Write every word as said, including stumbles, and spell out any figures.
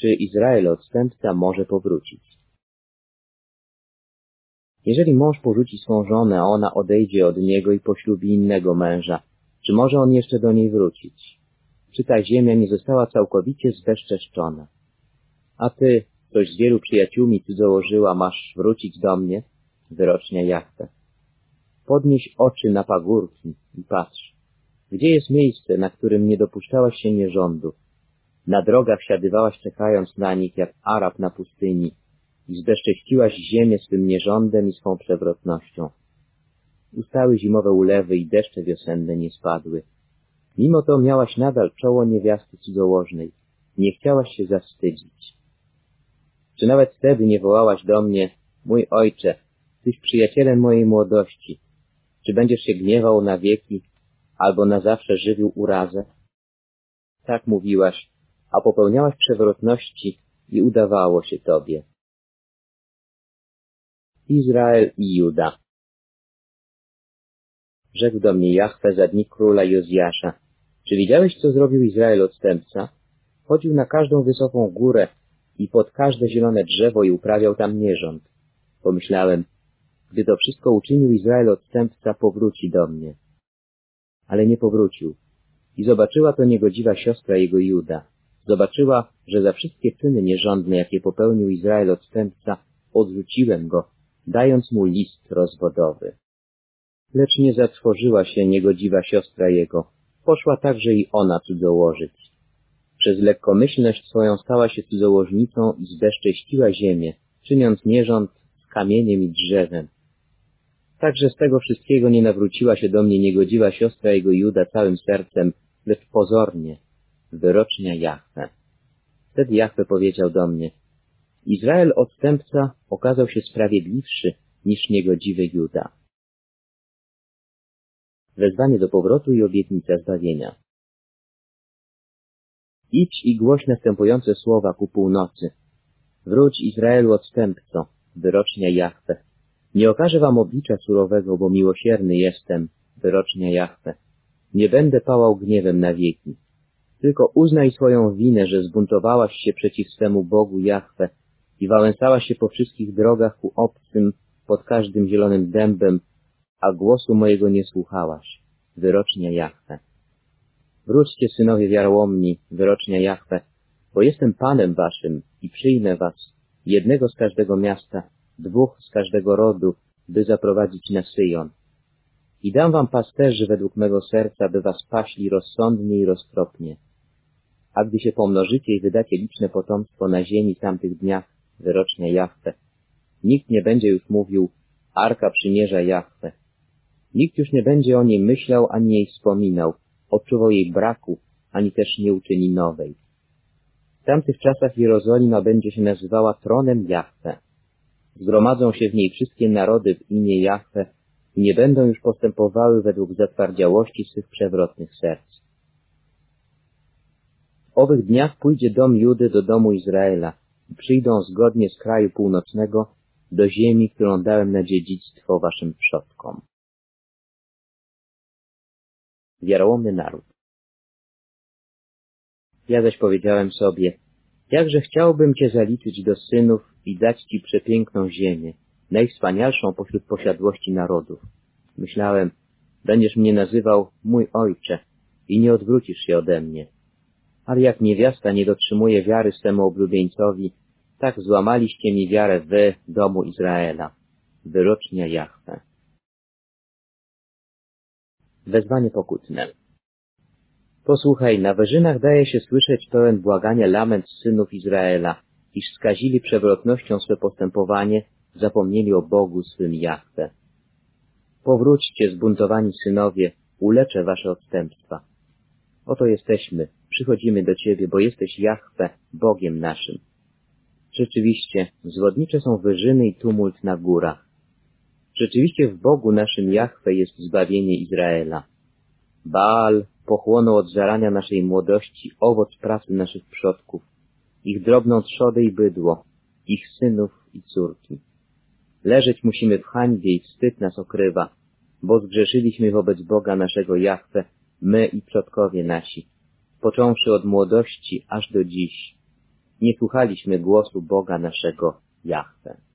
czy Izrael odstępca może powrócić. Jeżeli mąż porzuci swą żonę, a ona odejdzie od niego i poślubi innego męża, czy może on jeszcze do niej wrócić? Czy ta ziemia nie została całkowicie zbezczeszczona? A ty, ktoś z wielu przyjaciółmi cudzołożyła, masz wrócić do mnie? Wyrocznia Jahwe. Podnieś oczy na pagórki i patrz. Gdzie jest miejsce, na którym nie dopuszczałaś się nierządu? Na drogach siadywałaś czekając na nich jak Arab na pustyni i zbezcześciłaś ziemię swym nierządem i swą przewrotnością. Ustały zimowe ulewy i deszcze wiosenne nie spadły. Mimo to miałaś nadal czoło niewiasty cudzołożnej. Nie chciałaś się zawstydzić. Czy nawet wtedy nie wołałaś do mnie, mój ojcze, tyś przyjacielem mojej młodości? Czy będziesz się gniewał na wieki, albo na zawsze żywił urazę? Tak mówiłaś, a popełniałaś przewrotności i udawało się tobie. Izrael i Juda. Rzekł do mnie Jahwe za dni króla Jozjasza. Czy widziałeś, co zrobił Izrael odstępca? Chodził na każdą wysoką górę i pod każde zielone drzewo i uprawiał tam nierząd. Pomyślałem, gdy to wszystko uczynił Izrael odstępca, powróci do mnie. Ale nie powrócił. I zobaczyła to niegodziwa siostra jego Juda. Zobaczyła, że za wszystkie czyny nierządne, jakie popełnił Izrael odstępca, odrzuciłem go, dając mu list rozwodowy. Lecz nie zatrwożyła się niegodziwa siostra jego. Poszła także i ona cudzołożyć. Przez lekkomyślność swoją stała się cudzołożnicą i zbezcześciła ziemię, czyniąc nierząd z kamieniem i drzewem. Także z tego wszystkiego nie nawróciła się do mnie niegodziwa siostra jego Juda całym sercem, lecz pozornie, wyrocznia Jahwe. Wtedy Jahwe powiedział do mnie, Izrael odstępca okazał się sprawiedliwszy niż niegodziwy Juda. Wezwanie do powrotu i obietnica zbawienia. Idź i głoś następujące słowa ku północy. Wróć Izraelu odstępco, wyrocznia Jahwe. Nie okażę wam oblicza surowego, bo miłosierny jestem, wyrocznia Jahwe. Nie będę pałał gniewem na wieki. Tylko uznaj swoją winę, że zbuntowałaś się przeciw swemu Bogu Jahwe i wałęsałaś się po wszystkich drogach ku obcym, pod każdym zielonym dębem, a głosu mojego nie słuchałaś, wyrocznia Jahwe. Wróćcie, synowie wiarołomni, wyrocznia Jahwe, bo jestem Panem waszym i przyjmę was, jednego z każdego miasta, dwóch z każdego rodu, by zaprowadzić na Syjon. I dam wam pasterzy według mego serca, by was paśli rozsądnie i roztropnie. A gdy się pomnożycie i wydacie liczne potomstwo na ziemi w tamtych dniach, wyrocznia Jahwe, nikt nie będzie już mówił, Arka Przymierza Jahwe. Nikt już nie będzie o niej myślał, ani jej wspominał, odczuwał jej braku, ani też nie uczyni nowej. W tamtych czasach Jerozolima będzie się nazywała tronem Jahwe. Zgromadzą się w niej wszystkie narody w imię Jahwe i nie będą już postępowały według zatwardziałości swych przewrotnych serc. W owych dniach pójdzie dom Judy do domu Izraela i przyjdą zgodnie z kraju północnego do ziemi, którą dałem na dziedzictwo waszym przodkom. Wiarołomny naród. Ja zaś powiedziałem sobie, jakże chciałbym cię zaliczyć do synów i dać ci przepiękną ziemię, najwspanialszą pośród posiadłości narodów. Myślałem, będziesz mnie nazywał mój ojcze i nie odwrócisz się ode mnie. Ale jak niewiasta nie dotrzymuje wiary swemu oblubieńcowi, tak złamaliście mi wiarę wy, domu Izraela. Wyrocznia Jahwe. Wezwanie pokutne. Posłuchaj, na wyżynach daje się słyszeć pełen błagania lament synów Izraela, iż skazili przewrotnością swe postępowanie, zapomnieli o Bogu swym Jahwe. Powróćcie, zbuntowani synowie, uleczę wasze odstępstwa. Oto jesteśmy, przychodzimy do Ciebie, bo jesteś Jahwe, Bogiem naszym. Rzeczywiście, zwodnicze są wyżyny i tumult na górach. Rzeczywiście w Bogu naszym Jahwe jest zbawienie Izraela. Baal pochłonął od zarania naszej młodości owoc pracy naszych przodków, ich drobną trzodę i bydło, ich synów i córki. Leżeć musimy w hańbie i wstyd nas okrywa, bo zgrzeszyliśmy wobec Boga naszego Jahwe, my i przodkowie nasi, począwszy od młodości aż do dziś. nie słuchaliśmy głosu Boga naszego Jahwe.